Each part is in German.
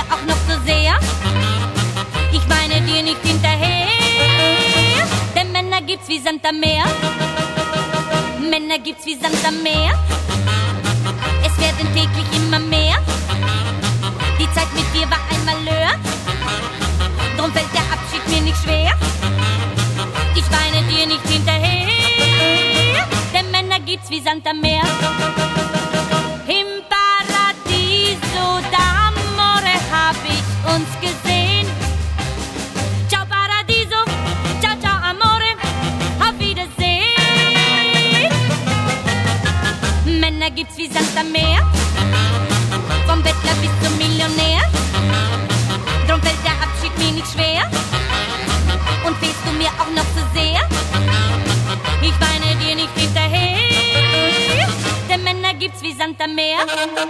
mir auch noch so sehr. Ich weine dir nicht hinterher, denn Männer gibt's wie Sand am Meer. Männer gibt's wie Sand am Meer. Es werden täglich immer mehr. Die Zeit mit dir war ein Malheur. Drum fällt der Abschied mir nicht schwer. Ich weine dir nicht hinterher, denn Männer gibt's wie Sand am Meer. Im Paradiso d'amore hab ich uns gesehen. Ciao Paradiso, ciao ciao Amore, auf Wiedersehen. Männer gibt's wie Sand am Meer, vom Bettler bis zum Millionär. Drum fällt der Abschied mir nicht schwer. Und fehlst du mir auch noch so sehr? Ich weine dir nicht hinterher, denn Männer gibt's wie Sand am Meer.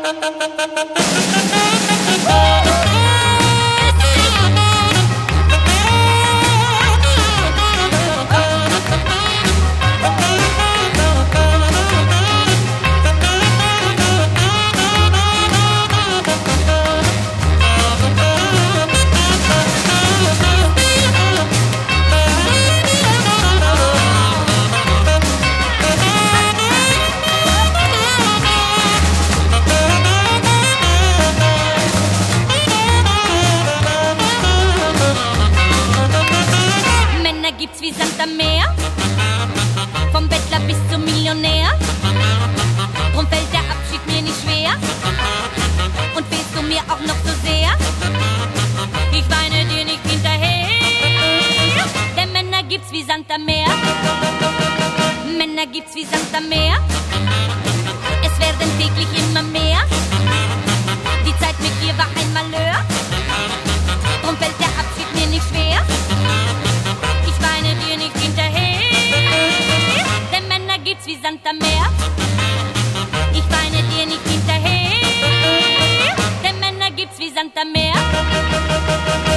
Gibt's wie Sand am Meer, vom Bettler bis zum Millionär. Drum fällt der Abschied mir nicht schwer. Und fehlst du mir auch noch so sehr? Ich weine dir nicht hinterher, denn Männer gibt's wie Sand am Meer. Männer gibt's wie Sand am Meer. Es werden täglich immer mehr. Die Zeit mit dir war ein Malheur. Drum fällt der Abschied mir nicht schwer. Ich weine dir nicht hinterher, denn Männer gibt's wie Sand am Meer. Ich weine dir nicht hinterher, denn Männer gibt's wie Sand am Meer.